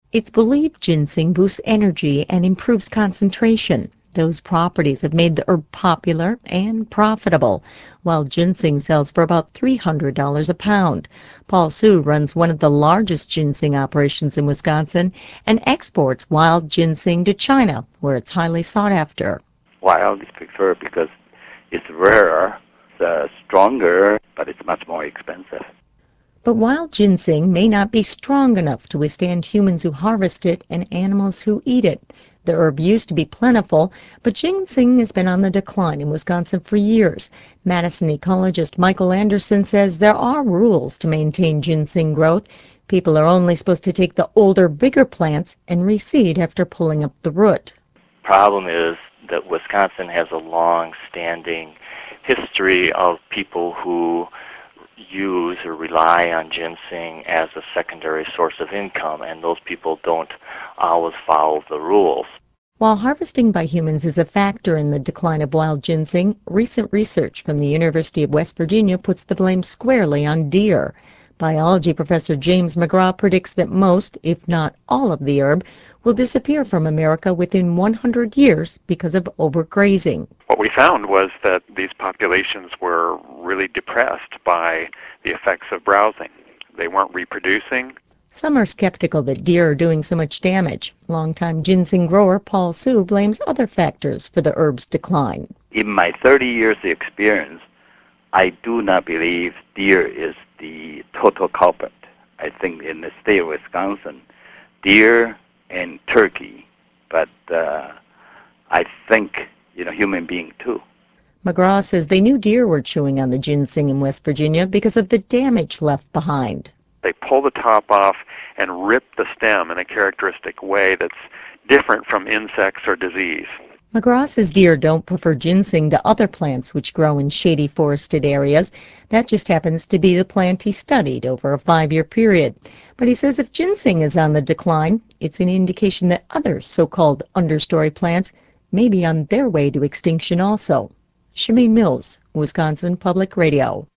It's believed ginseng boosts energy and improves concentration. Those properties have made the herb popular and profitable, while ginseng sells for about $300 a pound. Paul Su runs one of the largest ginseng operations in Wisconsin and exports wild ginseng to China, where it's highly sought after. Wild is preferred because it's rarer, it's stronger, but it's much more expensive. But wild ginseng may not be strong enough to withstand humans who harvest it and animals who eat it. The herb used to be plentiful, but ginseng has been on the decline in Wisconsin for years. Madison ecologist Michael Anderson says there are rules to maintain ginseng growth. People are only supposed to take the older, bigger plants and reseed after pulling up the root. Problem is that Wisconsin has a long-standing history of people who use or rely on ginseng as a secondary source of income, and those people don't always follow the rules. While harvesting by humans is a factor in the decline of wild ginseng, recent research from the University of West Virginia puts the blame squarely on deer. Biology professor James McGraw predicts that most, if not all of the herb, will disappear from America within 100 years because of overgrazing. What we found was that these populations were really depressed by the effects of browsing. They weren't reproducing. Some are skeptical that deer are doing so much damage. Longtime ginseng grower Paul Su blames other factors for the herb's decline. In my 30 years experience, I do not believe deer is the total culprit. I think in the state of Wisconsin, deer and turkey, but I think, human being too. McGraw says they knew deer were chewing on the ginseng in West Virginia because of the damage left behind. They pull the top off and rip the stem in a characteristic way that's different from insects or disease. McGraw says deer don't prefer ginseng to other plants which grow in shady forested areas. That just happens to be the plant he studied over a 5-year period. But he says if ginseng is on the decline, it's an indication that other so-called understory plants may be on their way to extinction also. Shemaine Mills, Wisconsin Public Radio.